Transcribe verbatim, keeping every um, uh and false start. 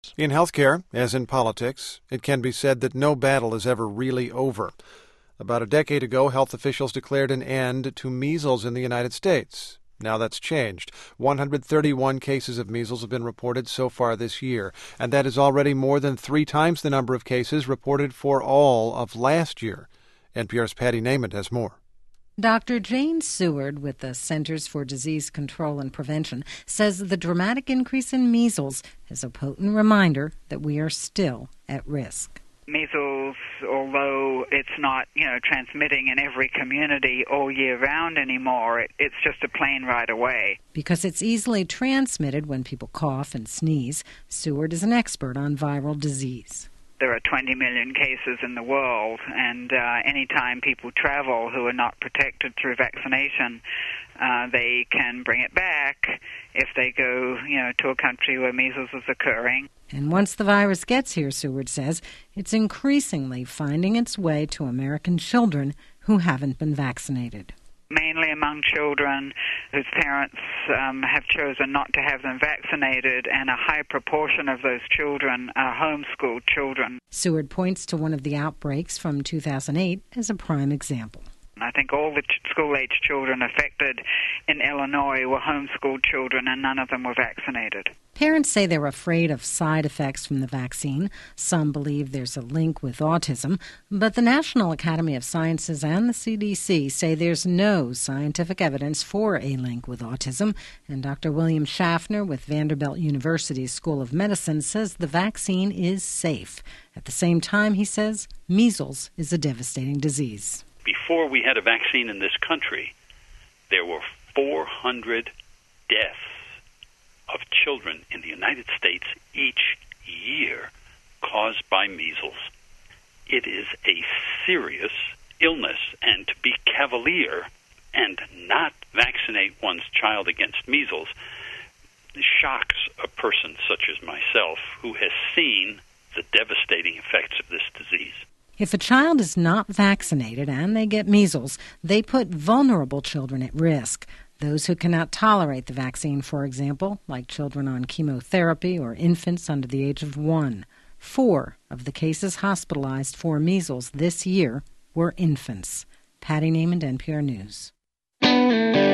In healthcare, as in politics, it can be said that no battle is ever really over. About a decade ago, health officials declared an end to measles in the United States. Now that's changed. one hundred thirty-one cases of measles have been reported so far this year, and that is already more than three times the number of cases reported for all of last year. N P R's Patty Naiman has more. Doctor Jane Seward with the Centers for Disease Control and Prevention says the dramatic increase in measles is a potent reminder that we are still at risk. Measles, although it's not, you know, transmitting in every community all year round anymore, it, it's just a plain right away. Because it's easily transmitted when people cough and sneeze, Seward is an expert on viral disease. There are twenty million cases in the world, and uh, anytime people travel who are not protected through vaccination, uh, they can bring it back if they go, you know, to a country where measles is occurring. And once the virus gets here, Seward says, it's increasingly finding its way to American children who haven't been vaccinated. Mainly among children whose parents um, have chosen not to have them vaccinated, and a high proportion of those children are homeschooled children. Seward points to one of the outbreaks from two thousand eight as a prime example. I think all the ch- school-age children affected in Illinois were homeschooled children, and none of them were vaccinated. Parents say they're afraid of side effects from the vaccine. Some believe there's a link with autism, but the National Academy of Sciences and the C D C say there's no scientific evidence for a link with autism. And Doctor William Schaffner with Vanderbilt University's School of Medicine says the vaccine is safe. At the same time, he says, measles is a devastating disease. Before we had a vaccine in this country, there were four hundred deaths of children in the United States each year caused by measles. It is a serious illness, and to be cavalier and not vaccinate one's child against measles shocks a person such as myself who has seen the devastating effects of this disease. If a child is not vaccinated and they get measles, they put vulnerable children at risk. Those who cannot tolerate the vaccine, for example, like children on chemotherapy or infants under the age of one. Four of the cases hospitalized for measles this year were infants. Patty Naiman, N P R News.